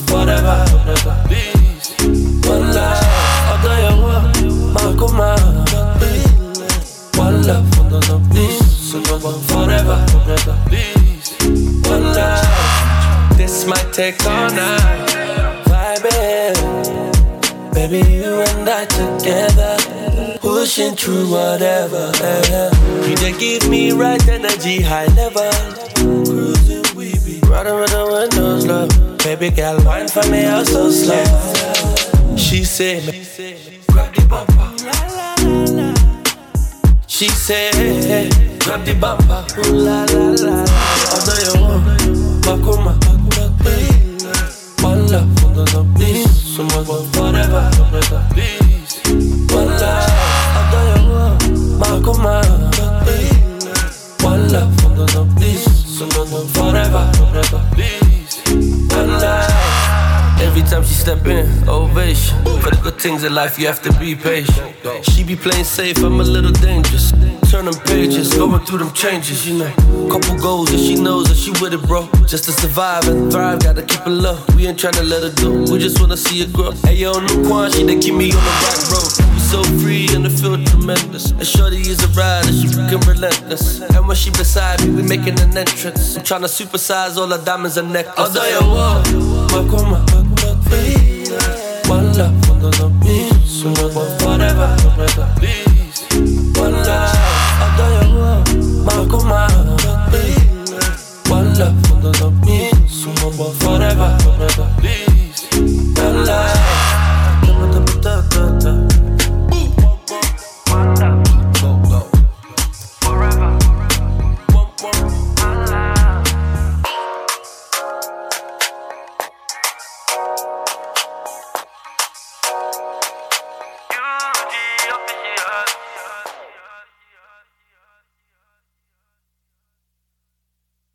forever, forever. Please, one life, although you want, Makuma. One love, please, so no one forever, forever. Please, one life. This might take all night, vibing. Baby, you and I together, pushing through whatever. You just give me right energy, high level. Cruising, we be riding with the windows low. Baby girl, wine for me, I'm so slow. She said, grab the bumper. She said, grab the bumper. Ooh la la la. Although you want, Makuma. One love, please, someone forever, forever. Please, one life, although you want, Makuma. One love, please, someone forever, forever. Please, one life. Every time she step in, ovation. For the good things in life, you have to be patient. She be playing safe, I'm a little dangerous. Turning pages, going through them changes, you know. Couple goals that she knows that she with it, bro. Just to survive and thrive, gotta keep it low. We ain't tryna let her go, we just wanna see her grow. Hey yo, no Quan, she they keep me on the right road. We so free and it feel tremendous. And shorty is a rider, she freaking relentless. And when she beside me, we making an entrance. I'm tryna supersize all the diamonds and necklaces. Although you walk,